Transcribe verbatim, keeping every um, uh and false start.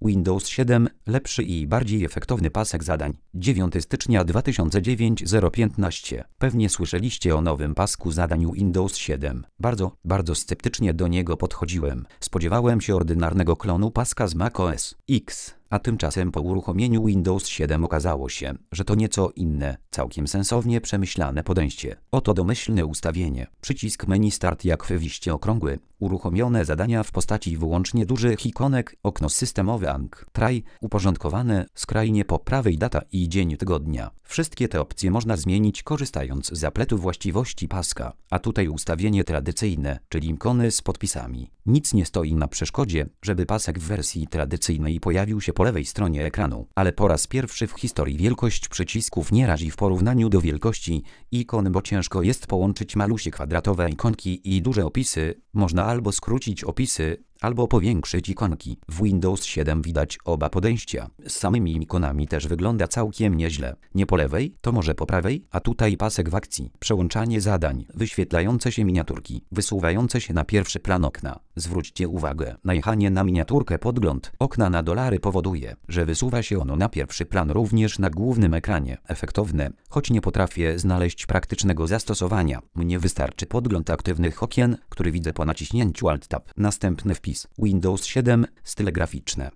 Windows siedem – lepszy i bardziej efektowny pasek zadań. dziewiątego stycznia dwa tysiące dziewiątego piętnaście. Pewnie słyszeliście o nowym pasku zadań Windows siedem. Bardzo, bardzo sceptycznie do niego podchodziłem. Spodziewałem się ordynarnego klonu paska z macOS X. A tymczasem po uruchomieniu Windows siedem okazało się, że to nieco inne, całkiem sensownie przemyślane podejście. Oto domyślne ustawienie. Przycisk menu Start jak w liście okrągły. Uruchomione zadania w postaci wyłącznie dużych ikonek, okno systemowe A N K, Try, uporządkowane, skrajnie po prawej data i dzień tygodnia. Wszystkie te opcje można zmienić korzystając z zapletu właściwości paska, a tutaj ustawienie tradycyjne, czyli ikony z podpisami. Nic nie stoi na przeszkodzie, żeby pasek w wersji tradycyjnej pojawił się po lewej stronie ekranu, ale po raz pierwszy w historii wielkość przycisków nie razi w porównaniu do wielkości ikon, bo ciężko jest połączyć malusie kwadratowe ikonki i duże opisy. Można albo skrócić opisy, albo powiększyć ikonki. W Windows siedem widać oba podejścia. Z samymi ikonami też wygląda całkiem nieźle. Nie po lewej, to może po prawej, a tutaj pasek w akcji. Przełączanie zadań, wyświetlające się miniaturki, wysuwające się na pierwszy plan okna. Zwróćcie uwagę, najechanie na miniaturkę podgląd okna na dolary powoduje, że wysuwa się ono na pierwszy plan również na głównym ekranie. Efektowne, choć nie potrafię znaleźć praktycznego zastosowania. Mnie wystarczy podgląd aktywnych okien, który widzę po naciśnięciu Alt Tab. Następny wpis. Windows siedem, style graficzne.